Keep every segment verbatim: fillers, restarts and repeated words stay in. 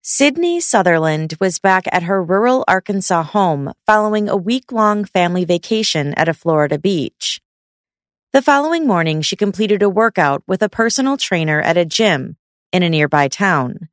Sydney Sutherland was back at her rural Arkansas home following a week-long family vacation at a Florida beach. The following morning, she completed a workout with a personal trainer at a gym in a nearby town.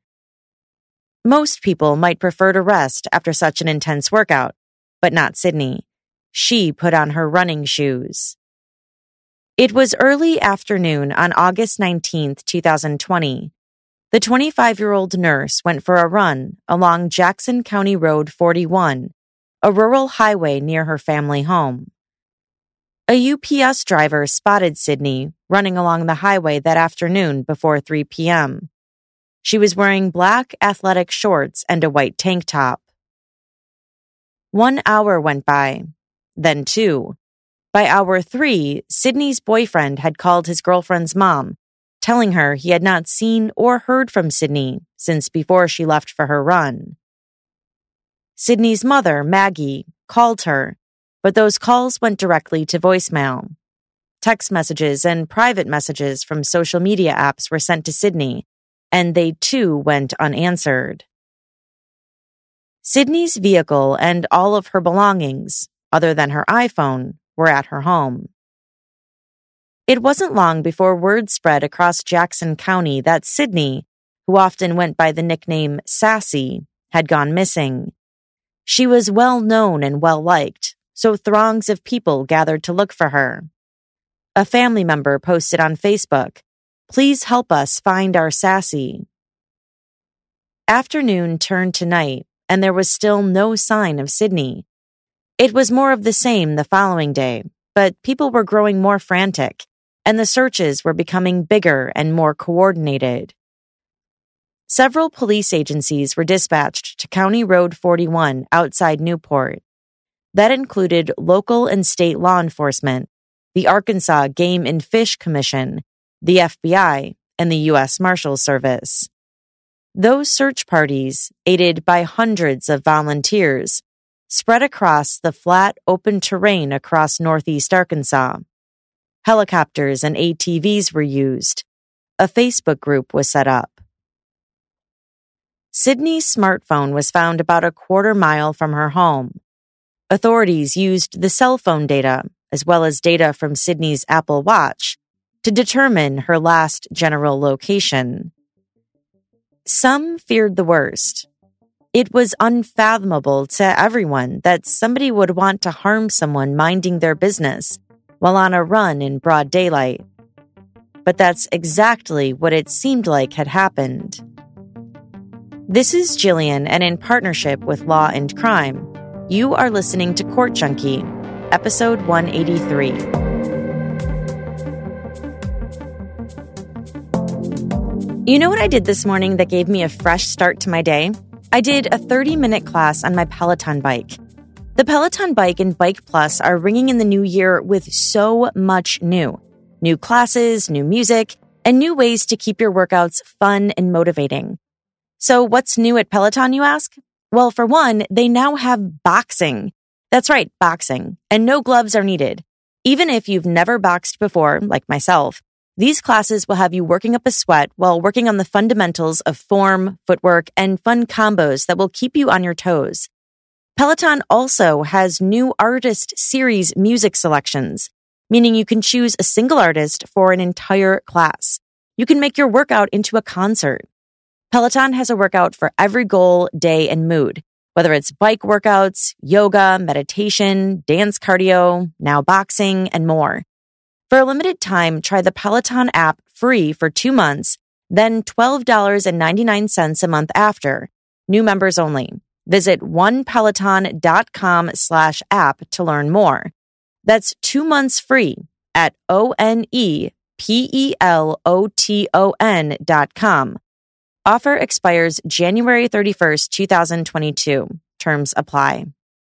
Most people might prefer to rest after such an intense workout, but not Sydney. She put on her running shoes. It was early afternoon on August nineteenth, twenty twenty. The twenty-five-year-old nurse went for a run along Jackson County Road forty-one, a rural highway near her family home. A U P S driver spotted Sydney running along the highway that afternoon before three p.m. She was wearing black athletic shorts and a white tank top. One hour went by, then two. By hour three, Sydney's boyfriend had called his girlfriend's mom, telling her he had not seen or heard from Sydney since before she left for her run. Sydney's mother, Maggie, called her, but those calls went directly to voicemail. Text messages and private messages from social media apps were sent to Sydney, and they too went unanswered. Sydney's vehicle and all of her belongings, other than her iPhone, were at her home. It wasn't long before word spread across Jackson County that Sydney, who often went by the nickname Sassy, had gone missing. She was well known and well liked, so throngs of people gathered to look for her. A family member posted on Facebook, "Please help us find our Sassy." Afternoon turned to night, and there was still no sign of Sydney. It was more of the same the following day, but people were growing more frantic, and the searches were becoming bigger and more coordinated. Several police agencies were dispatched to County Road forty-one outside Newport. That included local and state law enforcement, the Arkansas Game and Fish Commission, the F B I, and the U S Marshals Service. Those search parties, aided by hundreds of volunteers, spread across the flat, open terrain across northeast Arkansas. Helicopters and A T Vs were used. A Facebook group was set up. Sydney's smartphone was found about a quarter mile from her home. Authorities used the cell phone data, as well as data from Sydney's Apple Watch, to determine her last general location. Some feared the worst. It was unfathomable to everyone that somebody would want to harm someone minding their business while on a run in broad daylight. But that's exactly what it seemed like had happened. This is Jillian, and in partnership with Law and Crime, you are listening to Court Junkie, episode one eighty-three. You know what I did this morning that gave me a fresh start to my day? I did a thirty-minute class on my Peloton bike. The Peloton Bike and Bike Plus are ringing in the new year with so much new. New classes, new music, and new ways to keep your workouts fun and motivating. So what's new at Peloton, you ask? Well, for one, they now have boxing. That's right, boxing. And no gloves are needed. Even if you've never boxed before, like myself, these classes will have you working up a sweat while working on the fundamentals of form, footwork, and fun combos that will keep you on your toes. Peloton also has new artist series music selections, meaning you can choose a single artist for an entire class. You can make your workout into a concert. Peloton has a workout for every goal, day, and mood, whether it's bike workouts, yoga, meditation, dance cardio, now boxing, and more. For a limited time, try the Peloton app free for two months, then twelve dollars and ninety-nine cents a month after. New members only. Visit onepeloton.com slash app to learn more. That's two months free at O-N-E-P-E-L-O-T-O-N dot com. Offer expires January thirty-first, twenty twenty-two. Terms apply.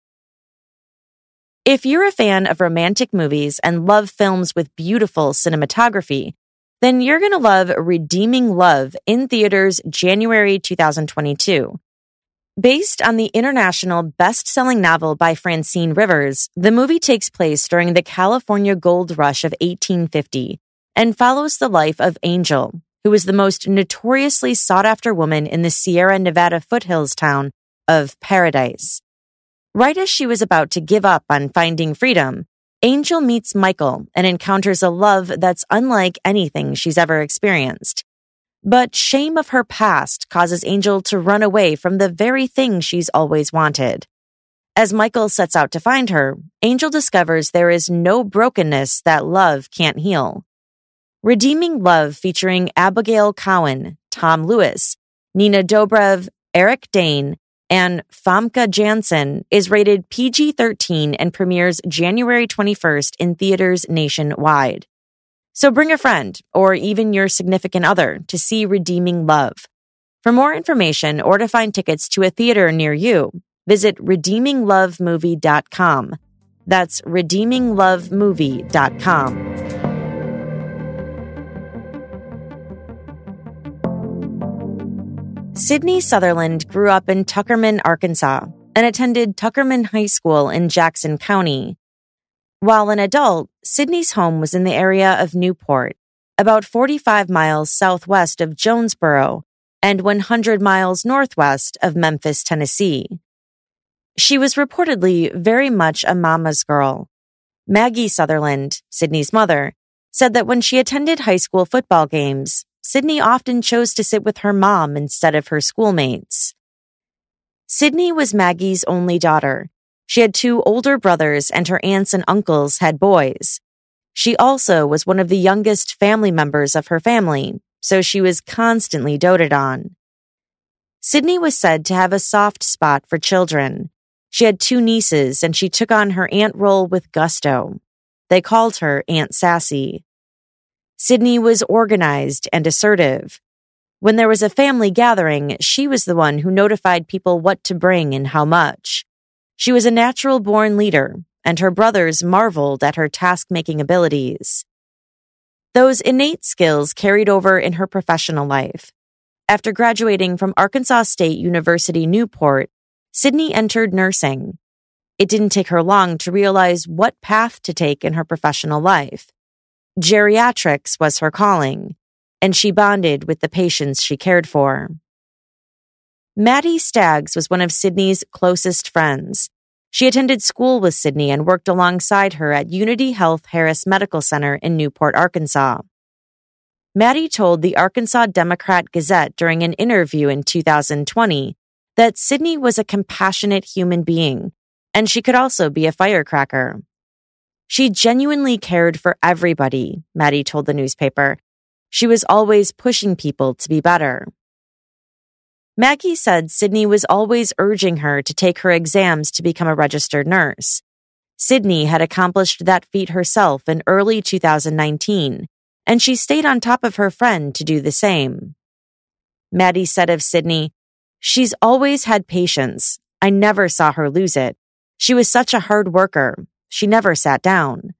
If you're a fan of romantic movies and love films with beautiful cinematography, then you're going to love Redeeming Love in theaters January twenty twenty-two. Based on the international best-selling novel by Francine Rivers, the movie takes place during the California Gold Rush of eighteen fifty and follows the life of Angel, who was the most notoriously sought-after woman in the Sierra Nevada foothills town of Paradise. Right as she was about to give up on finding freedom, Angel meets Michael and encounters a love that's unlike anything she's ever experienced. But shame of her past causes Angel to run away from the very thing she's always wanted. As Michael sets out to find her, Angel discovers there is no brokenness that love can't heal. Redeeming Love, featuring Abigail Cowen, Tom Lewis, Nina Dobrev, Eric Dane, and Famke Janssen, is rated P G thirteen and premieres January twenty-first in theaters nationwide. So bring a friend, or even your significant other, to see Redeeming Love. For more information or to find tickets to a theater near you, visit redeeming love movie dot com. That's redeeming love movie dot com. Sydney Sutherland grew up in Tuckerman, Arkansas, and attended Tuckerman High School in Jackson County. While an adult, Sydney's home was in the area of Newport, about forty-five miles southwest of Jonesboro and one hundred miles northwest of Memphis, Tennessee. She was reportedly very much a mama's girl. Maggie Sutherland, Sydney's mother, said that when she attended high school football games, Sydney often chose to sit with her mom instead of her schoolmates. Sydney was Maggie's only daughter. She had two older brothers, and her aunts and uncles had boys. She also was one of the youngest family members of her family, so she was constantly doted on. Sydney was said to have a soft spot for children. She had two nieces, and she took on her aunt role with gusto. They called her Aunt Sassy. Sydney was organized and assertive. When there was a family gathering, she was the one who notified people what to bring and how much. She was a natural-born leader, and her brothers marveled at her task-making abilities. Those innate skills carried over in her professional life. After graduating from Arkansas State University Newport, Sydney entered nursing. It didn't take her long to realize what path to take in her professional life. Geriatrics was her calling, and she bonded with the patients she cared for. Maddie Staggs was one of Sydney's closest friends. She attended school with Sydney and worked alongside her at Unity Health Harris Medical Center in Newport, Arkansas. Maddie told the Arkansas Democrat-Gazette during an interview in two thousand twenty that Sydney was a compassionate human being, and she could also be a firecracker. She genuinely cared for everybody, Maddie told the newspaper. She was always pushing people to be better. Maggie said Sydney was always urging her to take her exams to become a registered nurse. Sydney had accomplished that feat herself in early two thousand nineteen, and she stayed on top of her friend to do the same. Maddie said of Sydney, "She's always had patience. I never saw her lose it. She was such a hard worker. She never sat down."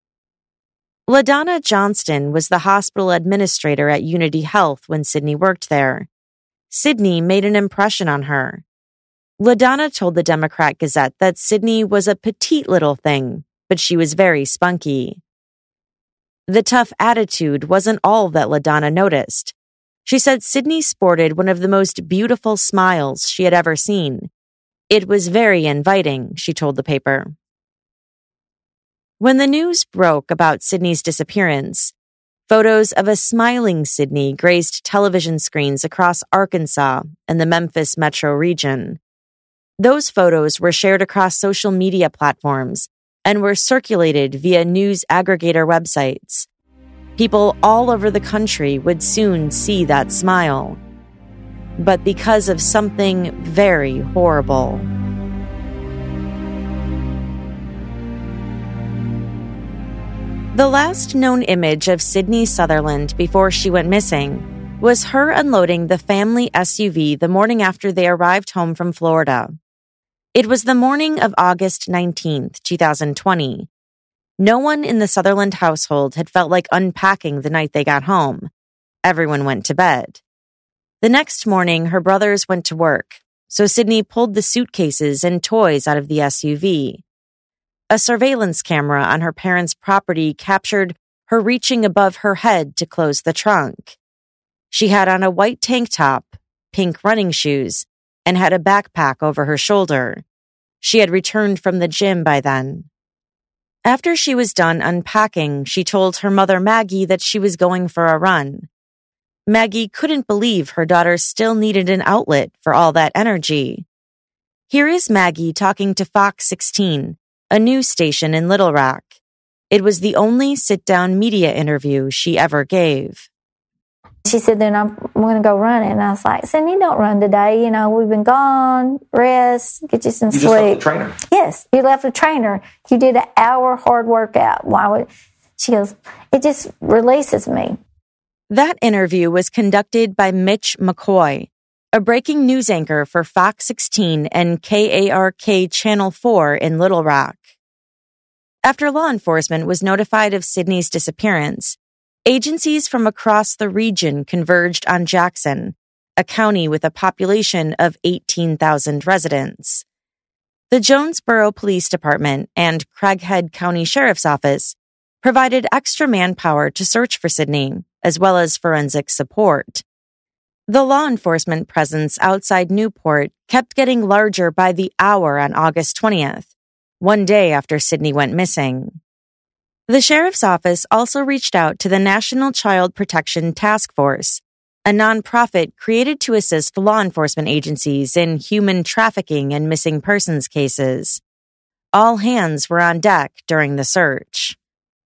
LaDonna Johnston was the hospital administrator at Unity Health when Sydney worked there. Sydney made an impression on her. LaDonna told the Democrat-Gazette that Sydney was a petite little thing, but she was very spunky. The tough attitude wasn't all that LaDonna noticed. She said Sydney sported one of the most beautiful smiles she had ever seen. It was very inviting, she told the paper. When the news broke about Sydney's disappearance, photos of a smiling Sydney graced television screens across Arkansas and the Memphis metro region. Those photos were shared across social media platforms and were circulated via news aggregator websites. People all over the country would soon see that smile. But because of something very horrible. The last known image of Sydney Sutherland before she went missing was her unloading the family S U V the morning after they arrived home from Florida. It was the morning of August nineteenth, twenty twenty. No one in the Sutherland household had felt like unpacking the night they got home. Everyone went to bed. The next morning, her brothers went to work, so Sydney pulled the suitcases and toys out of the S U V. A surveillance camera on her parents' property captured her reaching above her head to close the trunk. She had on a white tank top, pink running shoes, and had a backpack over her shoulder. She had returned from the gym by then. After she was done unpacking, she told her mother Maggie that she was going for a run. Maggie couldn't believe her daughter still needed an outlet for all that energy. Here is Maggie talking to Fox sixteen, a news station in Little Rock. It was the only sit-down media interview she ever gave. She said, then I'm, I'm going to go running. And I was like, Sydney, don't run today. You know, we've been gone. Rest. Get you some you sleep. You just left the trainer. Yes, you left the trainer. You did an hour hard workout. Why would... She goes, it just releases me. That interview was conducted by Mitch McCoy, a breaking news anchor for Fox sixteen and K A R K Channel four in Little Rock. After law enforcement was notified of Sydney's disappearance, agencies from across the region converged on Jackson, a county with a population of eighteen thousand residents. The Jonesboro Police Department and Craighead County Sheriff's Office provided extra manpower to search for Sydney, as well as forensic support. The law enforcement presence outside Newport kept getting larger by the hour on August twentieth, one day after Sydney went missing. The sheriff's office also reached out to the National Child Protection Task Force, a nonprofit created to assist law enforcement agencies in human trafficking and missing persons cases. All hands were on deck during the search.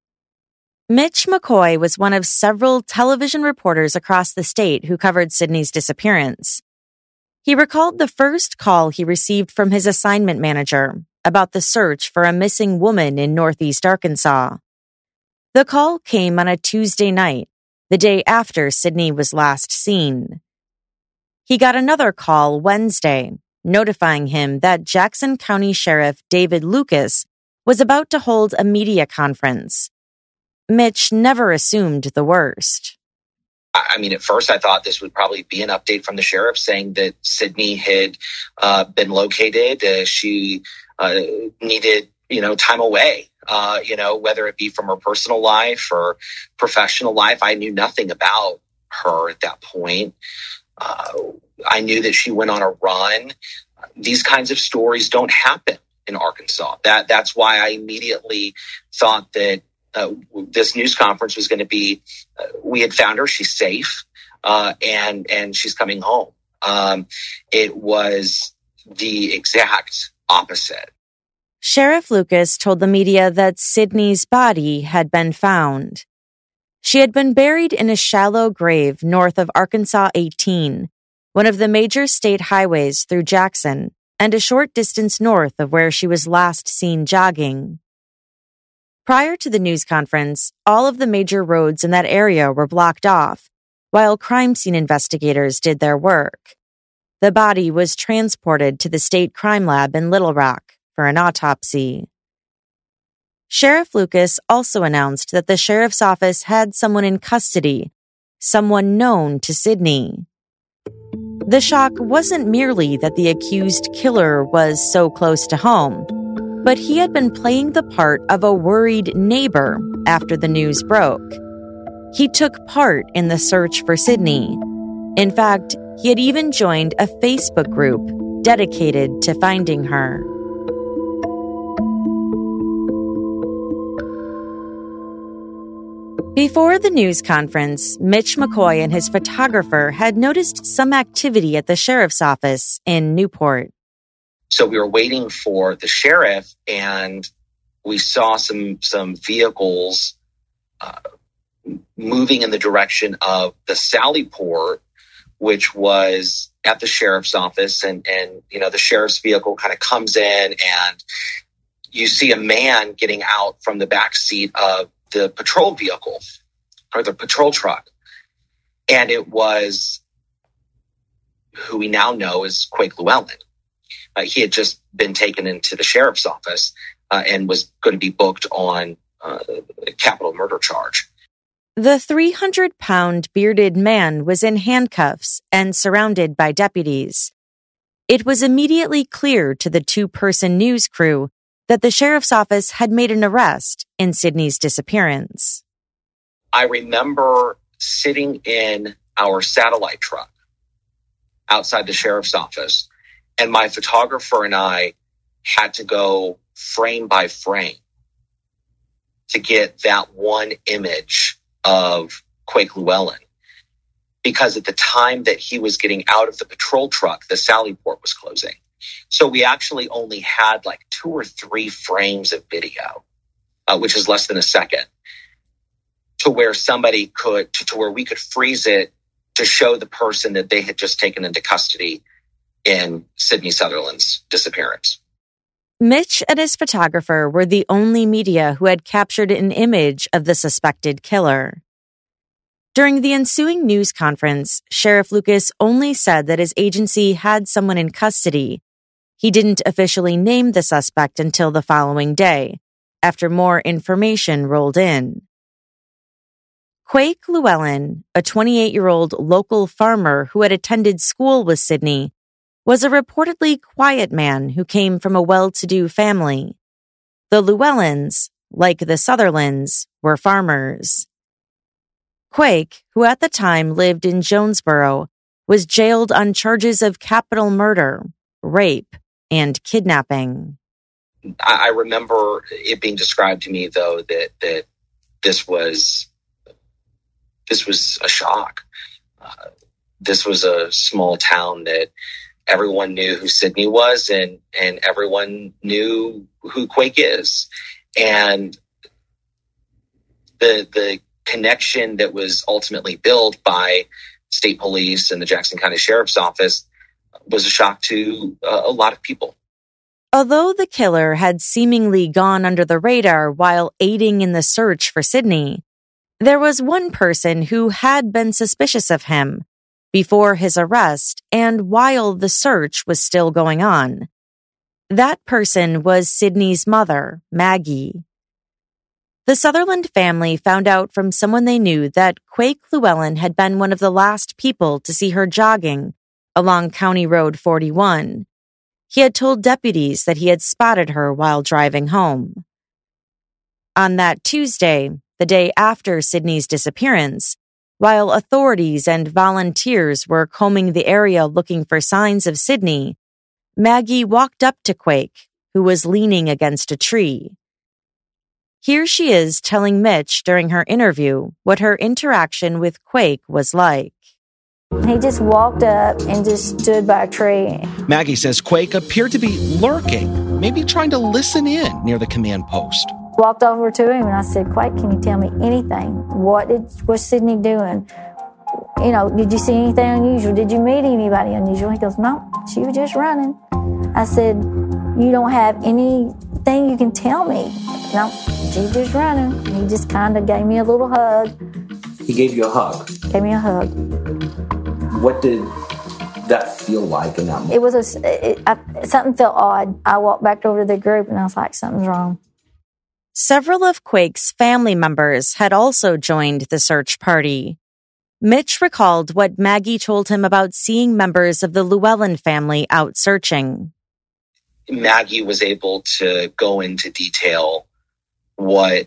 Mitch McCoy was one of several television reporters across the state who covered Sydney's disappearance. He recalled the first call he received from his assignment manager about the search for a missing woman in Northeast Arkansas. The call came on a Tuesday night, the day after Sydney was last seen. He got another call Wednesday, notifying him that Jackson County Sheriff David Lucas was about to hold a media conference. Mitch never assumed the worst. I mean, at first I thought this would probably be an update from the sheriff saying that Sydney had uh, been located. Uh, she uh, needed, you know, time away. Uh, you know, whether it be from her personal life or professional life. I knew nothing about her at that point. Uh, I knew that she went on a run. These kinds of stories don't happen in Arkansas. That that's why I immediately thought that uh, this news conference was going to be, uh, we had found her, she's safe, uh, and and she's coming home. Um, it was the exact opposite. Sheriff Lucas told the media that Sydney's body had been found. She had been buried in a shallow grave north of Arkansas eighteen, one of the major state highways through Jackson, and a short distance north of where she was last seen jogging. Prior to the news conference, all of the major roads in that area were blocked off, while crime scene investigators did their work. The body was transported to the state crime lab in Little Rock for an autopsy. Sheriff Lucas also announced that the sheriff's office had someone in custody, someone known to Sydney. The shock wasn't merely that the accused killer was so close to home, but he had been playing the part of a worried neighbor after the news broke. He took part in the search for Sydney. In fact, he had even joined a Facebook group dedicated to finding her. Before the news conference, Mitch McCoy and his photographer had noticed some activity at the sheriff's office in Newport. So we were waiting for the sheriff, and we saw some some vehicles uh, moving in the direction of the Sally Port, which was at the sheriff's office. And, and you know, the sheriff's vehicle kind of comes in, and you see a man getting out from the back seat of the patrol vehicle or the patrol truck. And it was who we now know as Quake Llewellyn. Uh, he had just been taken into the sheriff's office uh, and was going to be booked on uh, a capital murder charge. The three hundred pound bearded man was in handcuffs and surrounded by deputies. It was immediately clear to the two-person news crew that the sheriff's office had made an arrest in Sydney's disappearance. I remember sitting in our satellite truck outside the sheriff's office. And my photographer and I had to go frame by frame to get that one image of Quake Llewellyn. Because at the time that he was getting out of the patrol truck, the Sally Port was closing. So we actually only had like two or three frames of video, uh, which is less than a second, to where somebody could, to, to where we could freeze it to show the person that they had just taken into custody in Sydney Sutherland's disappearance. Mitch and his photographer were the only media who had captured an image of the suspected killer. During the ensuing news conference, Sheriff Lucas only said that his agency had someone in custody. He didn't officially name the suspect until the following day, after more information rolled in. Quake Llewellyn, a twenty-eight-year-old local farmer who had attended school with Sydney, was a reportedly quiet man who came from a well-to-do family. The Llewellyns, like the Sutherlands, were farmers. Quake, who at the time lived in Jonesboro, was jailed on charges of capital murder, rape, and kidnapping. I remember it being described to me, though, that that this was this was a shock. Uh, this was a small town that everyone knew who Sydney was, and and everyone knew who Quake is, and the the connection that was ultimately built by state police and the Jackson County Sheriff's Office was a shock to uh, a lot of people. Although the killer had seemingly gone under the radar while aiding in the search for Sydney, there was one person who had been suspicious of him before his arrest and while the search was still going on. That person was Sydney's mother, Maggie. The Sutherland family found out from someone they knew that Quake Llewellyn had been one of the last people to see her jogging along County Road forty-one. He had told deputies that he had spotted her while driving home. On that Tuesday, the day after Sydney's disappearance, while authorities and volunteers were combing the area looking for signs of Sydney, Maggie walked up to Quake, who was leaning against a tree. Here she is telling Mitch during her interview what her interaction with Quake was like. He just walked up and just stood by a tree. Maggie says Quake appeared to be lurking, maybe trying to listen in near the command post. Walked over to him and I said, Quake, can you tell me anything? What did what's Sydney doing? You know, did you see anything unusual? Did you meet anybody unusual? He goes, no, she was just running. I said, you don't have anything you can tell me? No, she was just running. He just kind of gave me a little hug. He gave you a hug? Gave me a hug. What did that feel like in that moment? It was a, it, I, something felt odd. I walked back over to the group and I was like, something's wrong. Several of Quake's family members had also joined the search party. Mitch recalled what Maggie told him about seeing members of the Llewellyn family out searching. Maggie was able to go into detail what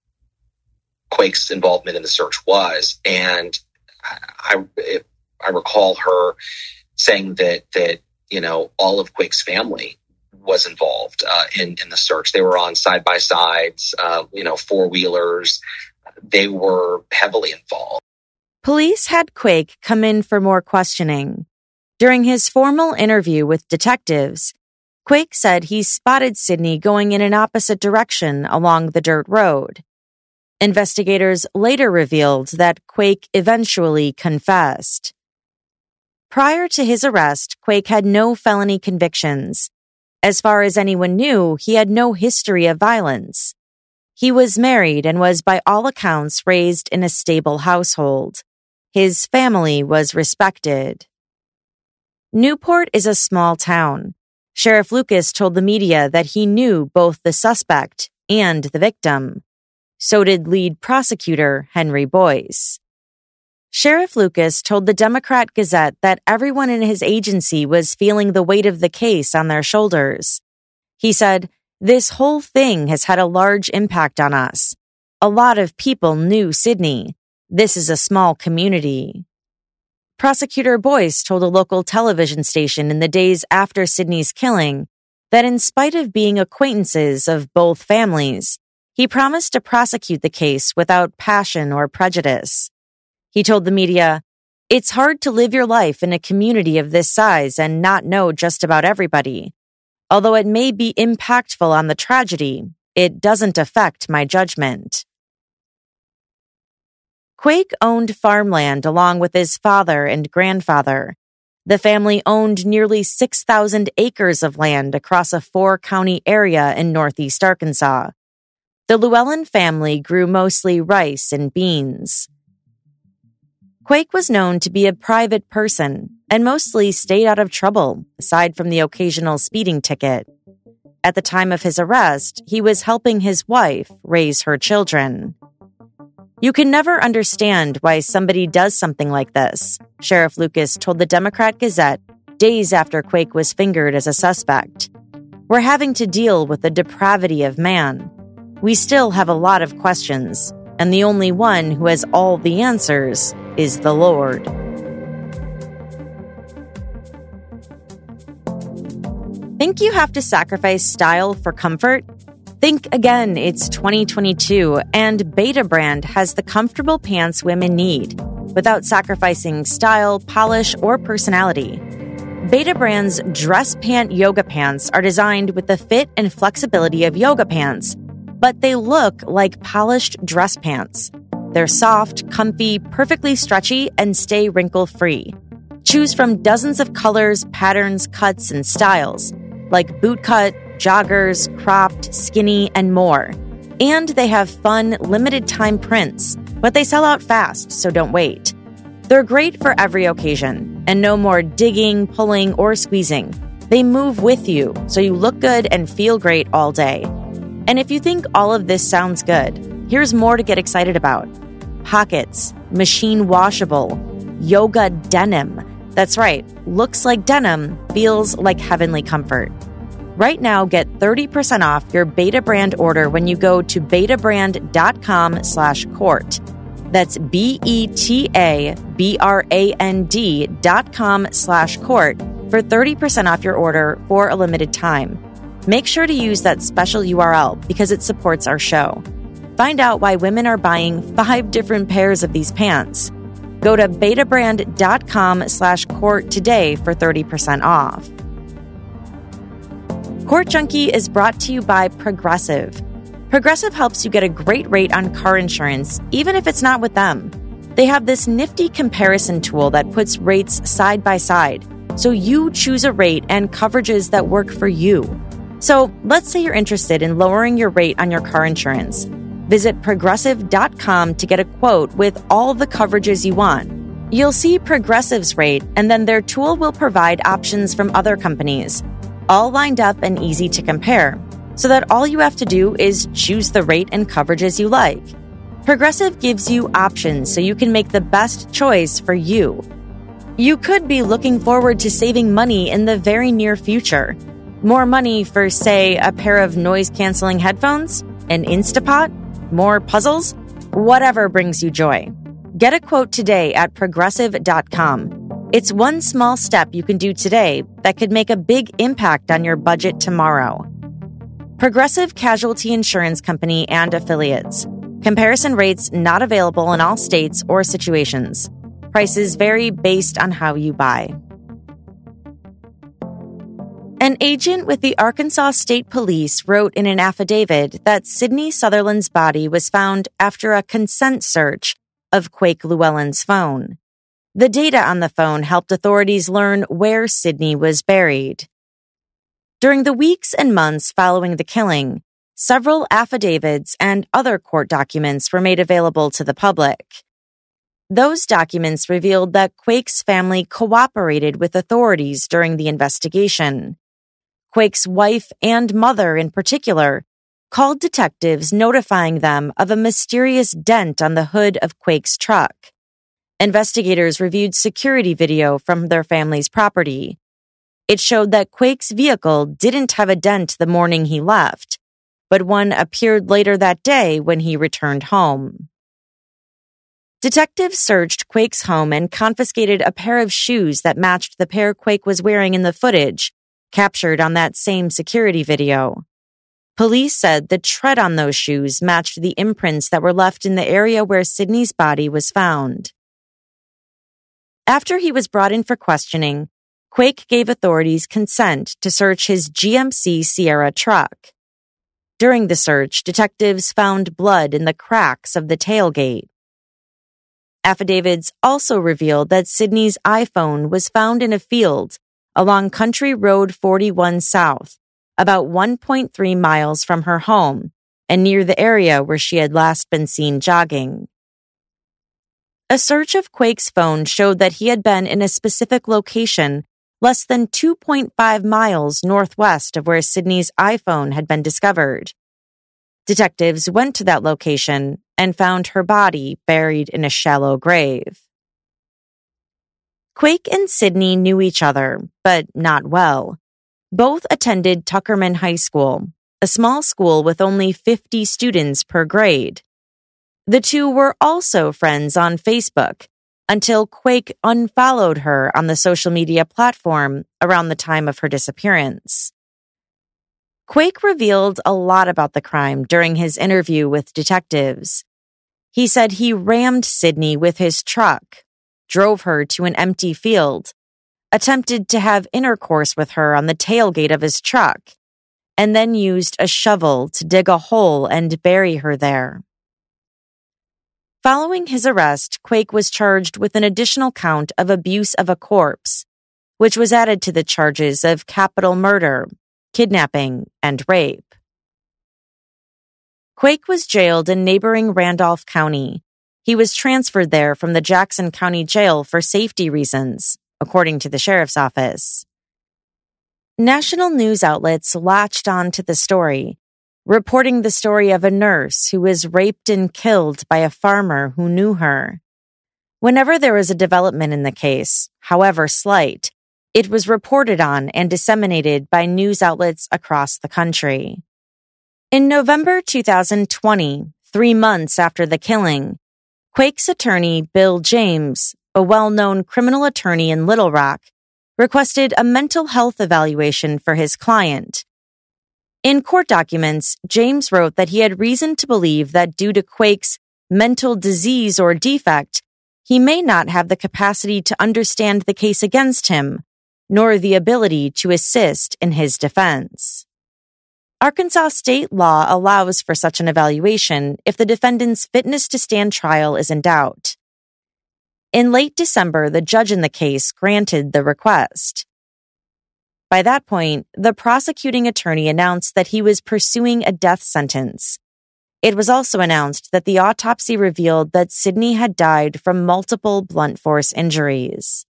Quake's involvement in the search was, and I, I, I recall her saying that that you know all of Quake's family was involved uh, in in the search. They were on side by sides, uh, you know, four wheelers. They were heavily involved. Police had Quake come in for more questioning. During his formal interview with detectives, Quake said he spotted Sydney going in an opposite direction along the dirt road. Investigators later revealed that Quake eventually confessed. Prior to his arrest, Quake had no felony convictions. As far as anyone knew, he had no history of violence. He was married and was by all accounts raised in a stable household. His family was respected. Newport is a small town. Sheriff Lucas told the media that he knew both the suspect and the victim. So did lead prosecutor Henry Boyce. Sheriff Lucas told the Democrat Gazette that everyone in his agency was feeling the weight of the case on their shoulders. He said, "This whole thing has had a large impact on us. A lot of people knew Sydney. This is a small community." Prosecutor Boyce told a local television station in the days after Sidney's killing that in spite of being acquaintances of both families, he promised to prosecute the case without passion or prejudice. He told the media, "It's hard to live your life in a community of this size and not know just about everybody. Although it may be impactful on the tragedy, it doesn't affect my judgment." Quake owned farmland along with his father and grandfather. The family owned nearly six thousand acres of land across a four-county area in northeast Arkansas. The Llewellyn family grew mostly rice and beans. Quake was known to be a private person and mostly stayed out of trouble, aside from the occasional speeding ticket. At the time of his arrest, he was helping his wife raise her children. "You can never understand why somebody does something like this," Sheriff Lucas told the Democrat Gazette days after Quake was fingered as a suspect. "We're having to deal with the depravity of man. We still have a lot of questions, and the only one who has all the answers is the Lord." Think you have to sacrifice style for comfort? Think again. It's twenty twenty-two, and Betabrand has the comfortable pants women need, without sacrificing style, polish, or personality. Betabrand's dress pant yoga pants are designed with the fit and flexibility of yoga pants, but they look like polished dress pants. They're soft, comfy, perfectly stretchy, and stay wrinkle-free. Choose from dozens of colors, patterns, cuts, and styles, like bootcut, joggers, cropped, skinny, and more. And they have fun, limited-time prints, but they sell out fast, so don't wait. They're great for every occasion, and no more digging, pulling, or squeezing. They move with you, so you look good and feel great all day. And if you think all of this sounds good, here's more to get excited about. Pockets, machine washable, yoga denim. That's right, looks like denim, feels like heavenly comfort. Right now, get thirty percent off your Betabrand order when you go to betabrand.com slash court. That's B-E-T-A-B-R-A-N-D dot com slash court for thirty percent off your order for a limited time. Make sure to use that special U R L because it supports our show. Find out why women are buying five different pairs of these pants. Go to betabrand.com slash court today for thirty percent off. Court Junkie is brought to you by Progressive. Progressive helps you get a great rate on car insurance, even if it's not with them. They have this nifty comparison tool that puts rates side by side, so you choose a rate and coverages that work for you. So let's say you're interested in lowering your rate on your car insurance. Visit progressive dot com to get a quote with all the coverages you want. You'll see Progressive's rate, and then their tool will provide options from other companies, all lined up and easy to compare, so that all you have to do is choose the rate and coverages you like. Progressive gives you options so you can make the best choice for you. You could be looking forward to saving money in the very near future. More money for, say, a pair of noise-canceling headphones, an Instapot, more puzzles, whatever brings you joy. Get a quote today at progressive dot com. It's one small step you can do today that could make a big impact on your budget tomorrow. Progressive Casualty Insurance Company and Affiliates. Comparison rates not available in all states or situations. Prices vary based on how you buy. An agent with the Arkansas State Police wrote in an affidavit that Sidney Sutherland's body was found after a consent search of Quake Llewellyn's phone. The data on the phone helped authorities learn where Sidney was buried. During the weeks and months following the killing, several affidavits and other court documents were made available to the public. Those documents revealed that Quake's family cooperated with authorities during the investigation. Quake's wife and mother, in particular, called detectives notifying them of a mysterious dent on the hood of Quake's truck. Investigators reviewed security video from their family's property. It showed that Quake's vehicle didn't have a dent the morning he left, but one appeared later that day when he returned home. Detectives searched Quake's home and confiscated a pair of shoes that matched the pair Quake was wearing in the footage, captured on that same security video. Police said the tread on those shoes matched the imprints that were left in the area where Sydney's body was found. After he was brought in for questioning, Quake gave authorities consent to search his G M C Sierra truck. During the search, detectives found blood in the cracks of the tailgate. Affidavits also revealed that Sydney's iPhone was found in a field along Country Road forty-one South, about one point three miles from her home and near the area where she had last been seen jogging. A search of Quake's phone showed that he had been in a specific location less than two point five miles northwest of where Sydney's iPhone had been discovered. Detectives went to that location and found her body buried in a shallow grave. Quake and Sydney knew each other, but not well. Both attended Tuckerman High School, a small school with only fifty students per grade. The two were also friends on Facebook until Quake unfollowed her on the social media platform around the time of her disappearance. Quake revealed a lot about the crime during his interview with detectives. He said he rammed Sydney with his truck, drove her to an empty field, attempted to have intercourse with her on the tailgate of his truck, and then used a shovel to dig a hole and bury her there. Following his arrest, Quake was charged with an additional count of abuse of a corpse, which was added to the charges of capital murder, kidnapping, and rape. Quake was jailed in neighboring Randolph County. He was transferred there from the Jackson County Jail for safety reasons, according to the sheriff's office. National news outlets latched on to the story, reporting the story of a nurse who was raped and killed by a farmer who knew her. Whenever there was a development in the case, however slight, it was reported on and disseminated by news outlets across the country. In November two thousand twenty, three months after the killing, Quake's attorney, Bill James, a well-known criminal attorney in Little Rock, requested a mental health evaluation for his client. In court documents, James wrote that he had reason to believe that due to Quake's mental disease or defect, he may not have the capacity to understand the case against him, nor the ability to assist in his defense. Arkansas state law allows for such an evaluation if the defendant's fitness to stand trial is in doubt. In late December, the judge in the case granted the request. By that point, the prosecuting attorney announced that he was pursuing a death sentence. It was also announced that the autopsy revealed that Sydney had died from multiple blunt force injuries.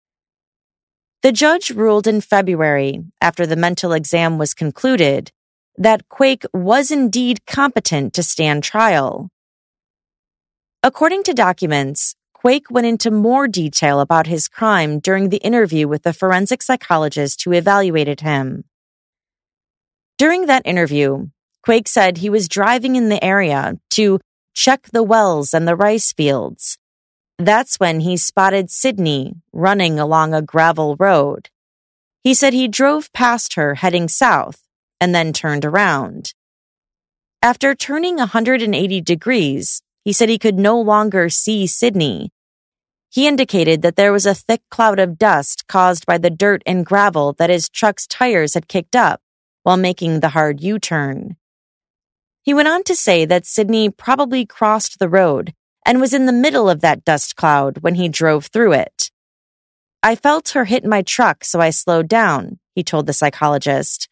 The judge ruled in February, after the mental exam was concluded, that Quake was indeed competent to stand trial. According to documents, Quake went into more detail about his crime during the interview with the forensic psychologist who evaluated him. During that interview, Quake said he was driving in the area to check the wells and the rice fields. That's when he spotted Sydney running along a gravel road. He said he drove past her heading south and then turned around. After turning one hundred eighty degrees, he said he could no longer see Sydney. He indicated that there was a thick cloud of dust caused by the dirt and gravel that his truck's tires had kicked up while making the hard U-turn. He went on to say that Sydney probably crossed the road and was in the middle of that dust cloud when he drove through it. I felt her hit my truck, so I slowed down, he told the psychologist.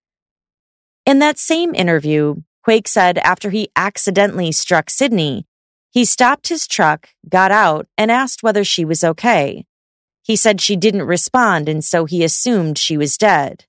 In that same interview, Quake said after he accidentally struck Sydney, he stopped his truck, got out, and asked whether she was okay. He said she didn't respond, and so he assumed she was dead.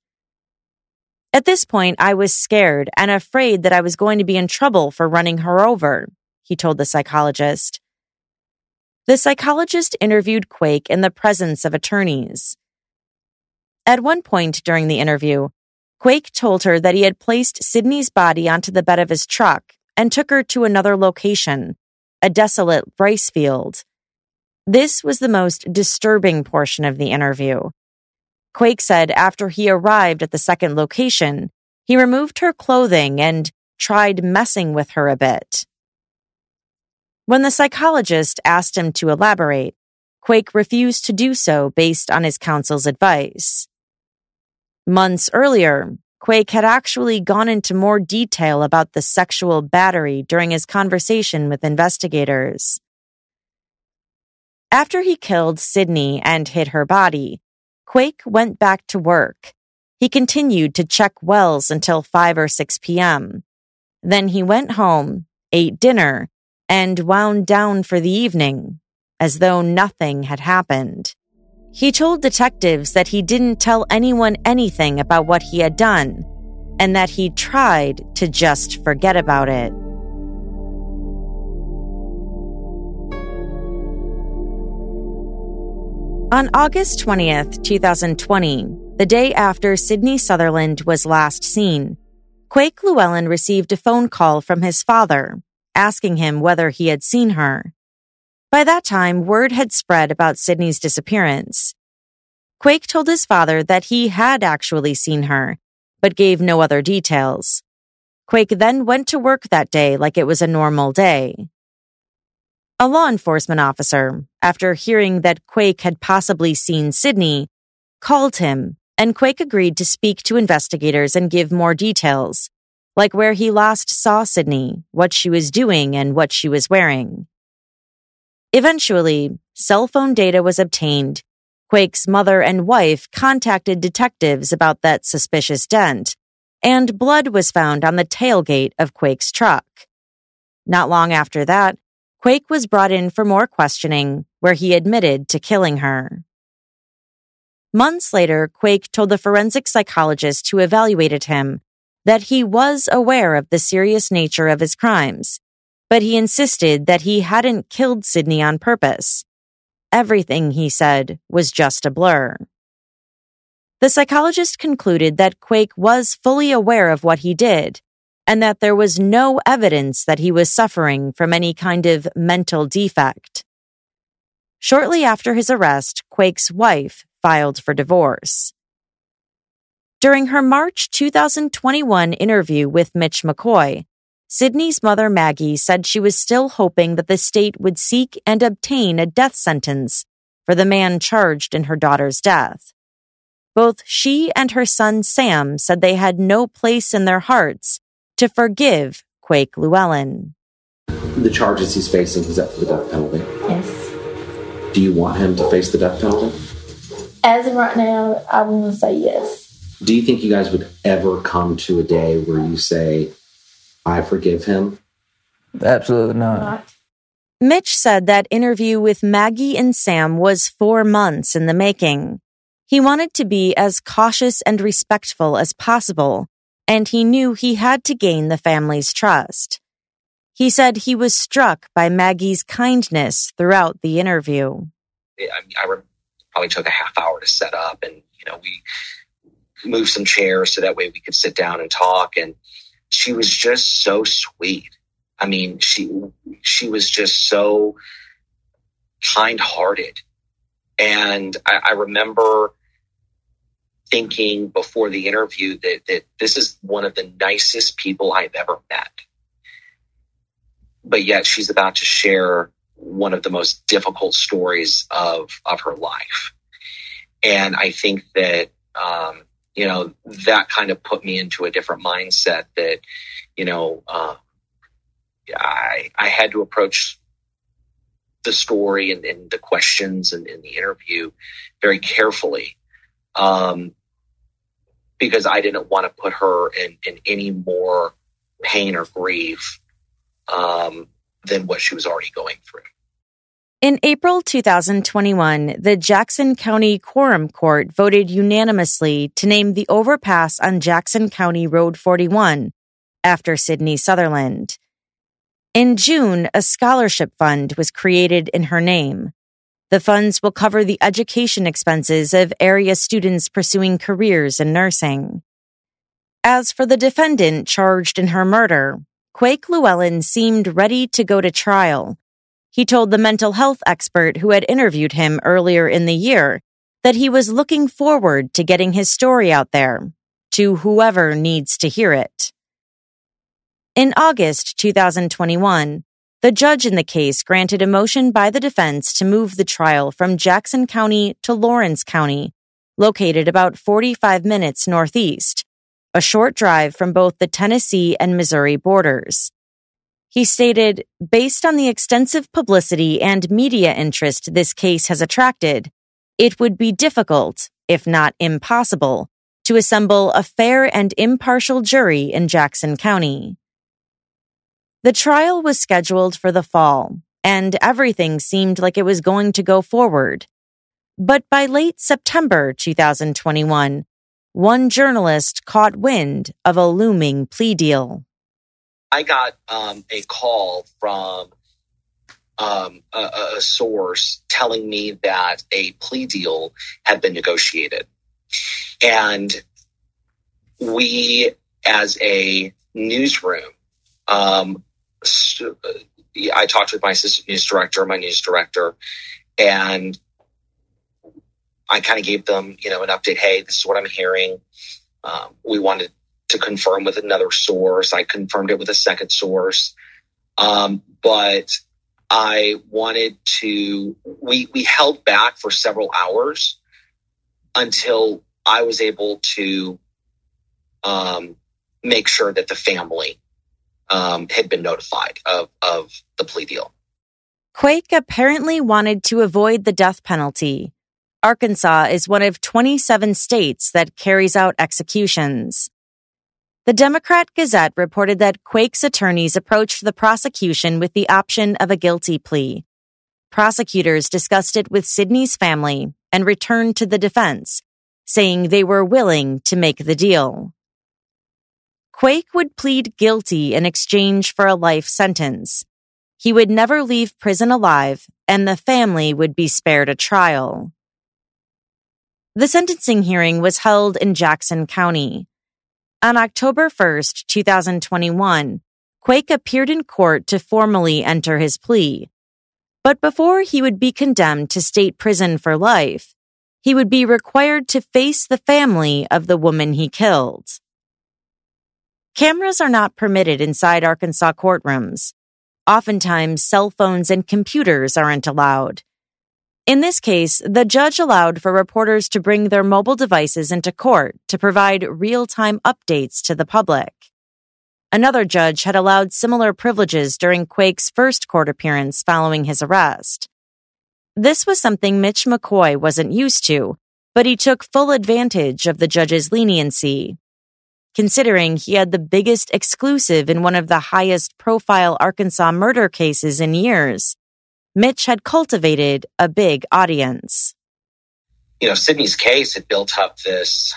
At this point, I was scared and afraid that I was going to be in trouble for running her over, he told the psychologist. The psychologist interviewed Quake in the presence of attorneys. At one point during the interview, Quake told her that he had placed Sydney's body onto the bed of his truck and took her to another location, a desolate rice field. This was the most disturbing portion of the interview. Quake said after he arrived at the second location, he removed her clothing and tried messing with her a bit. When the psychologist asked him to elaborate, Quake refused to do so based on his counsel's advice. Months earlier, Quake had actually gone into more detail about the sexual battery during his conversation with investigators. After he killed Sydney and hid her body, Quake went back to work. He continued to check wells until five or six p.m. Then he went home, ate dinner, and wound down for the evening, as though nothing had happened. He told detectives that he didn't tell anyone anything about what he had done, and that he tried to just forget about it. On August twentieth, twenty twenty, the day after Sydney Sutherland was last seen, Quake Llewellyn received a phone call from his father, asking him whether he had seen her. By that time, word had spread about Sydney's disappearance. Quake told his father that he had actually seen her, but gave no other details. Quake then went to work that day like it was a normal day. A law enforcement officer, after hearing that Quake had possibly seen Sydney, called him, and Quake agreed to speak to investigators and give more details, like where he last saw Sydney, what she was doing, and what she was wearing. Eventually, cell phone data was obtained. Quake's mother and wife contacted detectives about that suspicious dent, and blood was found on the tailgate of Quake's truck. Not long after that, Quake was brought in for more questioning, where he admitted to killing her. Months later, Quake told the forensic psychologist who evaluated him that he was aware of the serious nature of his crimes, but he insisted that he hadn't killed Sydney on purpose. Everything, he said, was just a blur. The psychologist concluded that Quake was fully aware of what he did, and that there was no evidence that he was suffering from any kind of mental defect. Shortly after his arrest, Quake's wife filed for divorce. During her March twenty twenty-one interview with Mitch McCoy, Sydney's mother Maggie said she was still hoping that the state would seek and obtain a death sentence for the man charged in her daughter's death. Both she and her son Sam said they had no place in their hearts to forgive Quake Llewellyn. The charges he's facing, is that for the death penalty? Yes. Do you want him to face the death penalty? As of right now, I want to say yes. Do you think you guys would ever come to a day where you say, I forgive him? Absolutely not. Not. Mitch said that interview with Maggie and Sam was four months in the making. He wanted to be as cautious and respectful as possible, and he knew he had to gain the family's trust. He said he was struck by Maggie's kindness throughout the interview. I, I re- probably took a half hour to set up, and you know we moved some chairs so that way we could sit down and talk. And she was just so sweet. I mean, she she was just so kind-hearted. And I, I remember thinking before the interview that, that this is one of the nicest people I've ever met. But yet she's about to share one of the most difficult stories of, of her life. And I think that, um, you know, that kind of put me into a different mindset that, you know, uh, I, I had to approach the story and, and the questions and, and the interview very carefully, um, because I didn't want to put her in, in any more pain or grief um, than what she was already going through. In April twenty twenty-one, the Jackson County Quorum Court voted unanimously to name the overpass on Jackson County Road forty-one after Sydney Sutherland. In June, a scholarship fund was created in her name. The funds will cover the education expenses of area students pursuing careers in nursing. As for the defendant charged in her murder, Quake Llewellyn seemed ready to go to trial, He told the mental health expert who had interviewed him earlier in the year that he was looking forward to getting his story out there, to whoever needs to hear it. In August two thousand twenty-one, the judge in the case granted a motion by the defense to move the trial from Jackson County to Lawrence County, located about forty-five minutes northeast, a short drive from both the Tennessee and Missouri borders. He stated, based on the extensive publicity and media interest this case has attracted, it would be difficult, if not impossible, to assemble a fair and impartial jury in Jackson County. The trial was scheduled for the fall, and everything seemed like it was going to go forward. But by late September two thousand twenty-one, one journalist caught wind of a looming plea deal. I got um, a call from um, a, a source telling me that a plea deal had been negotiated. And we, as a newsroom, um, I talked with my assistant news director, my news director, and I kind of gave them, you know, an update. Hey, this is what I'm hearing. Um, we wanted to confirm with another source. I confirmed it with a second source. Um, but I wanted to, we, we held back for several hours until I was able to um, make sure that the family um, had been notified of, of the plea deal. Quake apparently wanted to avoid the death penalty. Arkansas is one of twenty-seven states that carries out executions. The Democrat Gazette reported that Quake's attorneys approached the prosecution with the option of a guilty plea. Prosecutors discussed it with Sidney's family and returned to the defense, saying they were willing to make the deal. Quake would plead guilty in exchange for a life sentence. He would never leave prison alive, and the family would be spared a trial. The sentencing hearing was held in Jackson County. On October first, two thousand twenty-one, Quake appeared in court to formally enter his plea. But before he would be condemned to state prison for life, he would be required to face the family of the woman he killed. Cameras are not permitted inside Arkansas courtrooms. Oftentimes, cell phones and computers aren't allowed. In this case, the judge allowed for reporters to bring their mobile devices into court to provide real-time updates to the public. Another judge had allowed similar privileges during Quake's first court appearance following his arrest. This was something Mitch McCoy wasn't used to, but he took full advantage of the judge's leniency. Considering he had the biggest exclusive in one of the highest-profile Arkansas murder cases in years, Mitch had cultivated a big audience. You know, Sidney's case had built up this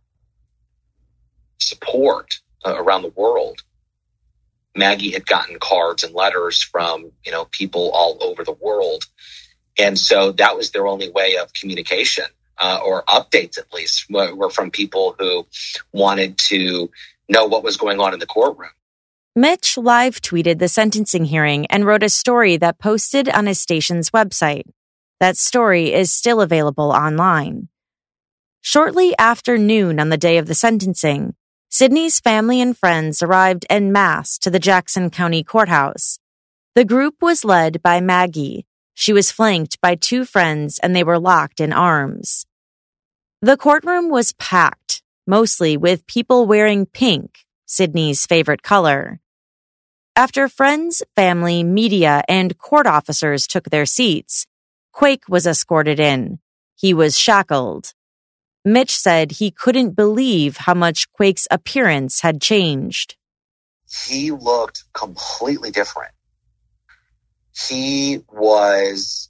support uh, around the world. Maggie had gotten cards and letters from, you know, people all over the world. And so that was their only way of communication, uh, or updates at least, were from people who wanted to know what was going on in the courtroom. Mitch live tweeted the sentencing hearing and wrote a story that posted on his station's website. That story is still available online. Shortly after noon on the day of the sentencing, Sidney's family and friends arrived en masse to the Jackson County Courthouse. The group was led by Maggie. She was flanked by two friends and they were locked in arms. The courtroom was packed, mostly with people wearing pink, Sidney's favorite color. After friends, family, media, and court officers took their seats, Quake was escorted in. He was shackled. Mitch said he couldn't believe how much Quake's appearance had changed. He looked completely different. He was,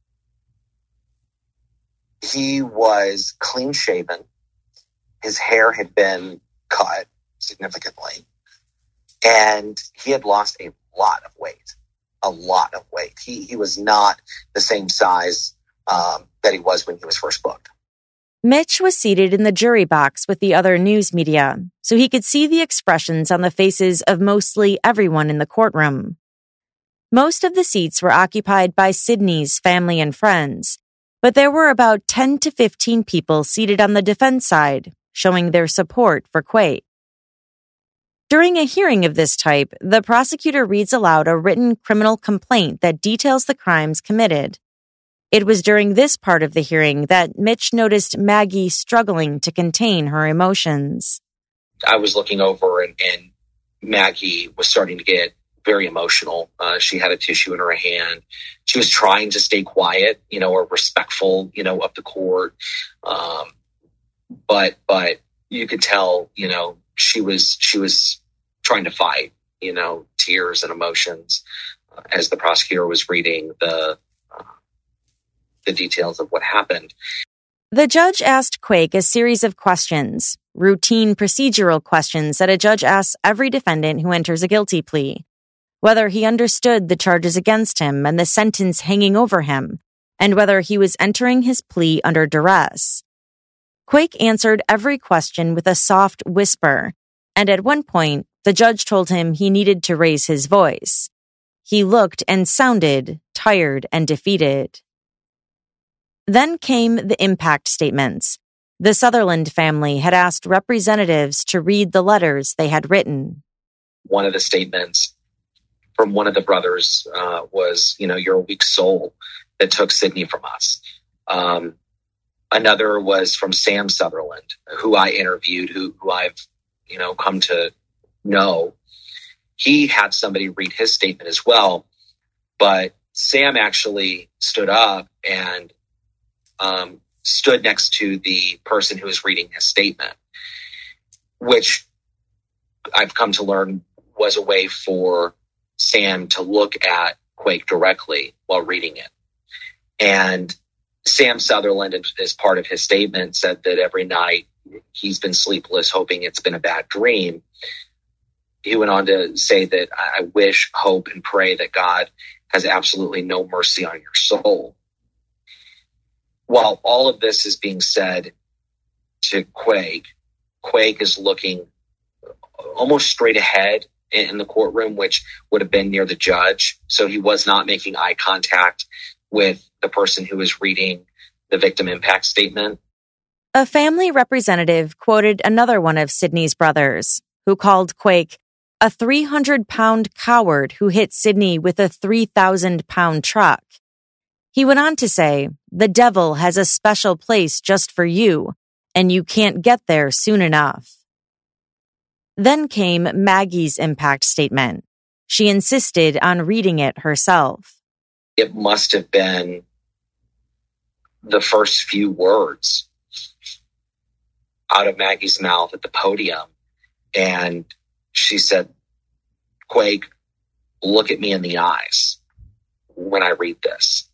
he was clean shaven. His hair had been cut significantly. And he had lost a lot of weight, a lot of weight. He he was not the same size um, that he was when he was first booked. Mitch was seated in the jury box with the other news media, so he could see the expressions on the faces of mostly everyone in the courtroom. Most of the seats were occupied by Sidney's family and friends, but there were about ten to fifteen people seated on the defense side, showing their support for Quake. During a hearing of this type, the prosecutor reads aloud a written criminal complaint that details the crimes committed. It was during this part of the hearing that Mitch noticed Maggie struggling to contain her emotions. I was looking over and, and Maggie was starting to get very emotional. Uh, she had a tissue in her hand. She was trying to stay quiet, you know, or respectful, you know, of the court. Um, but, but you could tell, you know, she was, she was trying to fight, you know, tears and emotions uh, as the prosecutor was reading the, uh, the details of what happened. The judge asked Quake a series of questions, routine procedural questions that a judge asks every defendant who enters a guilty plea. Whether he understood the charges against him and the sentence hanging over him, and whether he was entering his plea under duress. Quake answered every question with a soft whisper, and at one point, the judge told him he needed to raise his voice. He looked and sounded tired and defeated. Then came the impact statements. The Sutherland family had asked representatives to read the letters they had written. One of the statements from one of the brothers uh, was, you know, you're a weak soul that took Sidney from us. Um, another was from Sam Sutherland, who I interviewed, who, who I've, you know, come to know. He had somebody read his statement as well, but Sam actually stood up and um, stood next to the person who was reading his statement, which I've come to learn was a way for Sam to look at Quake directly while reading it. And Sam Sutherland, as part of his statement, said that every night he's been sleepless, hoping it's been a bad dream. He went on to say that I wish, hope, and pray that God has absolutely no mercy on your soul. While all of this is being said to Quake, Quake is looking almost straight ahead in the courtroom, which would have been near the judge. So he was not making eye contact with the person who was reading the victim impact statement. A family representative quoted another one of Sidney's brothers, who called Quake a three hundred pound coward who hit Sidney with a three thousand pound truck. He went on to say, the devil has a special place just for you, and you can't get there soon enough. Then came Maggie's impact statement. She insisted on reading it herself. It must have been the first few words out of Maggie's mouth at the podium. And she said, Quake, look at me in the eyes when I read this.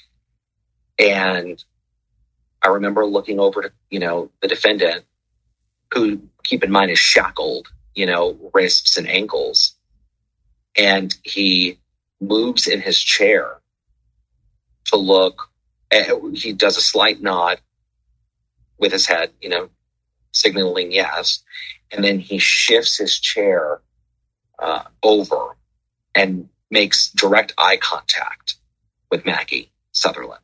And I remember looking over to, you know, the defendant, who, keep in mind, is shackled, you know, wrists and ankles. And he moves in his chair to look, at, he does a slight nod with his head, you know, signaling yes. And then he shifts his chair uh, over and makes direct eye contact with Maggie Sutherland.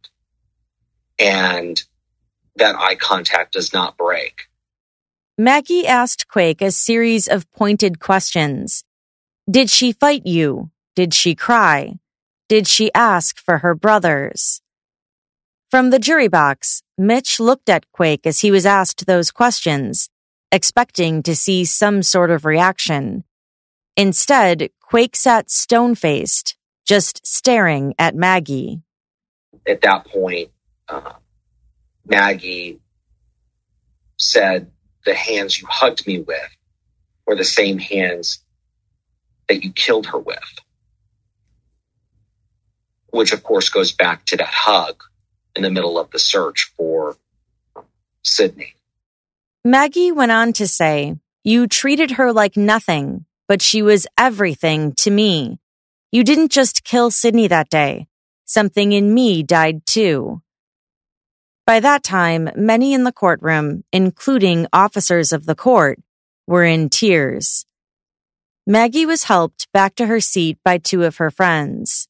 And that eye contact does not break. Maggie asked Quake a series of pointed questions. Did she fight you? Did she cry? Did she ask for her brothers? From the jury box, Mitch looked at Quake as he was asked those questions, expecting to see some sort of reaction. Instead, Quake sat stone-faced, just staring at Maggie. At that point, uh, Maggie said, the hands you hugged me with were the same hands that you killed her with. Which, of course, goes back to that hug in the middle of the search for Sidney. Maggie went on to say, you treated her like nothing, but she was everything to me. You didn't just kill Sidney that day. Something in me died too. By that time, many in the courtroom, including officers of the court, were in tears. Maggie was helped back to her seat by two of her friends.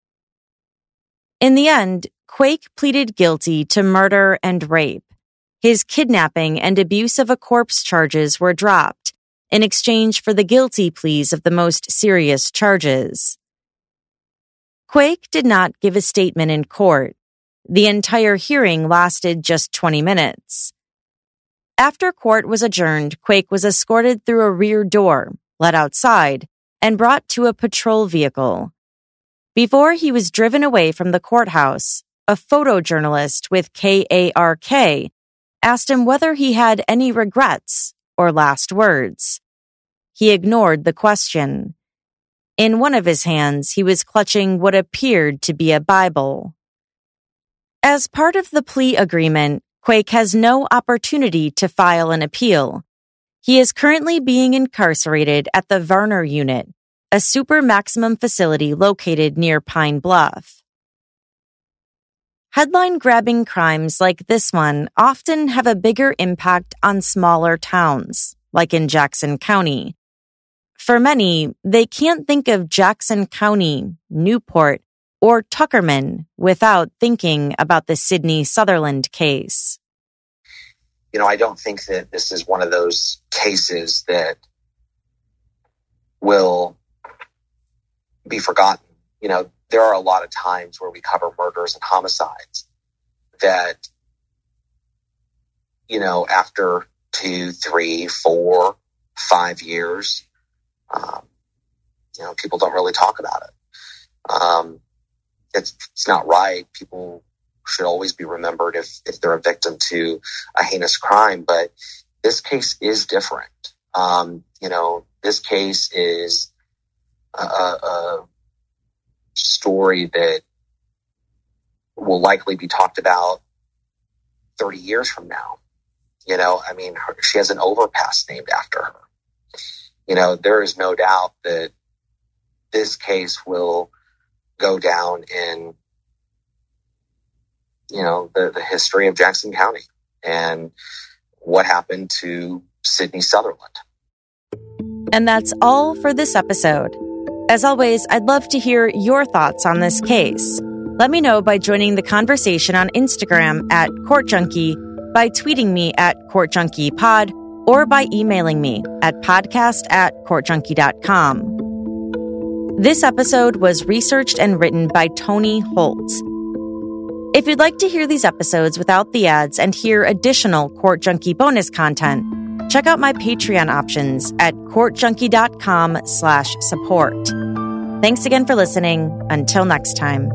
In the end, Quake pleaded guilty to murder and rape. His kidnapping and abuse of a corpse charges were dropped in exchange for the guilty pleas of the most serious charges. Quake did not give a statement in court. The entire hearing lasted just twenty minutes. After court was adjourned, Quake was escorted through a rear door, led outside, and brought to a patrol vehicle. Before he was driven away from the courthouse, a photojournalist with K A R K asked him whether he had any regrets or last words. He ignored the question. In one of his hands, he was clutching what appeared to be a Bible. As part of the plea agreement, Quake has no opportunity to file an appeal. He is currently being incarcerated at the Varner Unit, a super maximum facility located near Pine Bluff. Headline-grabbing crimes like this one often have a bigger impact on smaller towns, like in Jackson County. For many, they can't think of Jackson County, Newport, or Tuckerman without thinking about the Sydney Sutherland case. You know, I don't think that this is one of those cases that will be forgotten. You know, there are a lot of times where we cover murders and homicides that, you know, after two, three, four, five years, um, you know, people don't really talk about it. Um, it's, it's not right. People should always be remembered if, if they're a victim to a heinous crime. But this case is different. Um, you know, this case is a, a story that will likely be talked about thirty years from now. You know, I mean, her, she has an overpass named after her. You know, there is no doubt that this case will go down in, you know, the, the history of Jackson County and what happened to Sydney Sutherland. And that's all for this episode. As always, I'd love to hear your thoughts on this case. Let me know by joining the conversation on Instagram at Court Junkie, by tweeting me at Court Junkie Pod, or by emailing me at podcast at court junkie dot com. This episode was researched and written by Tony Holt. If you'd like to hear these episodes without the ads and hear additional Court Junkie bonus content, check out my Patreon options at court junkie dot com slash support. Thanks again for listening. Until next time.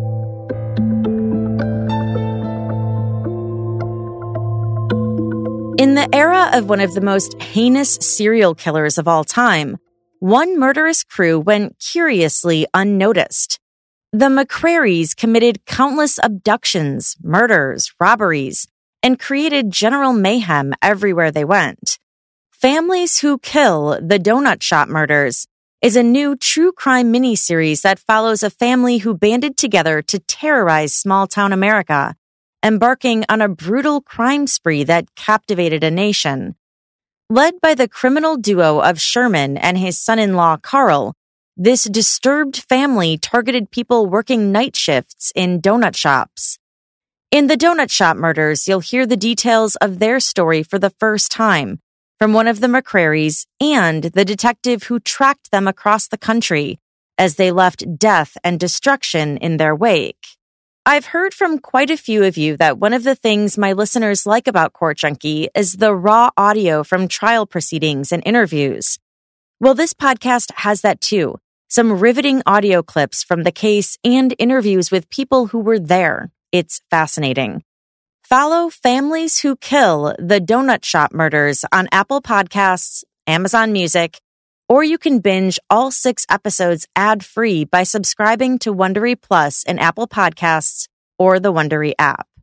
In the era of one of the most heinous serial killers of all time, one murderous crew went curiously unnoticed. The McCrarys committed countless abductions, murders, robberies, and created general mayhem everywhere they went. Families Who Kill: The Donut Shop Murders is a new true crime miniseries that follows a family who banded together to terrorize small-town America, embarking on a brutal crime spree that captivated a nation. Led by the criminal duo of Sherman and his son-in-law Carl, this disturbed family targeted people working night shifts in donut shops. In The Donut Shop Murders, you'll hear the details of their story for the first time from one of the McCrarys and the detective who tracked them across the country as they left death and destruction in their wake. I've heard from quite a few of you that one of the things my listeners like about Court Junkie is the raw audio from trial proceedings and interviews. Well, this podcast has that too. Some riveting audio clips from the case and interviews with people who were there. It's fascinating. Follow Families Who Kill: The Donut Shop Murders on Apple Podcasts, Amazon Music, or you can binge all six episodes ad-free by subscribing to Wondery Plus in Apple Podcasts or the Wondery app.